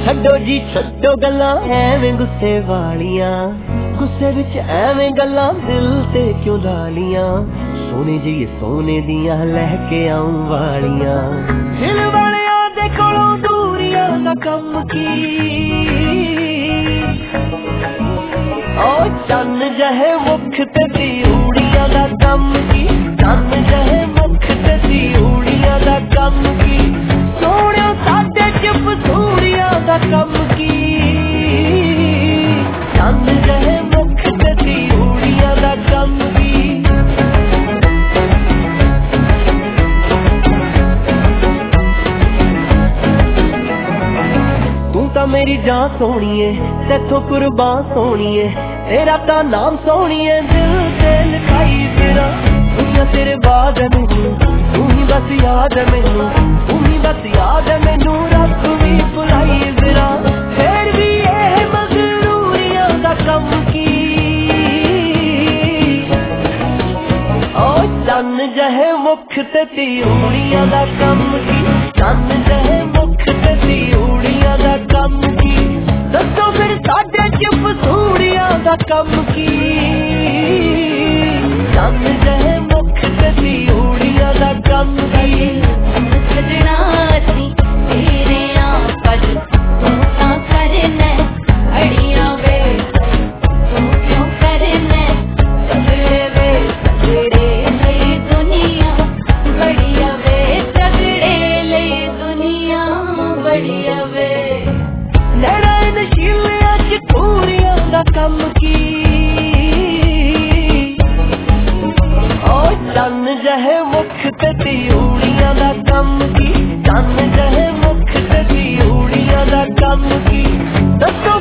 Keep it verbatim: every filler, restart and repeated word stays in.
छड्डो जी छड्डो गल्लां एवें गुस्से वालियां, गुस्से विच एवें गल्लां दिल ते क्यों लालियां। सोने जी सोने दियां लहके आऊं वालियां, दिल वालियां दे कोलों दूरियां दा कम की। ओ चन्न जहे मुख ते तिउड़ियां दा कम की, चन्न जहे मुख ते तिउड़ियां दा कम की। सोहणिया साडे च फसूड़ियां दा कम की, चन्न जहे मुख ते तिउड़ियां दा कम की। मेरी जान सोनिए तेथों कुर्बान सोनिए, तेरा ता नाम सोनिए दिल ते लिखाई फिरा। दुनिया तेरे बाद है मैनू, तू ही बस याद है मैनू, तू ही बस याद है मैनू। रब भी भुलाई फिरा फिर भी ये मजरूरियां दा कम की। ओ चन्न जहे मुख ते तिउड़ियां दा कम की, चन्न जहे मुख ते तिउड़ियां दा कम की। दसो फिर साडे च फसूड़ियां दा कम की, चन्न जहे मुख ते तिउड़ियां दा कम की। सजना सी तेरे आकर तू क्या करना, अड़ियां वे तू क्यों करना। सगड़े वे सगड़े ले दुनिया बढ़िया वे, सगड़े ले दुनिया बढ़िया वे। नैना नशीलियां च पूरियां दा कम की। ओ चन्न जहे मुख ते तिउड़ियां दा कम की, चन्न जहे मुख ते तिउड़ियां दा कम की। दसो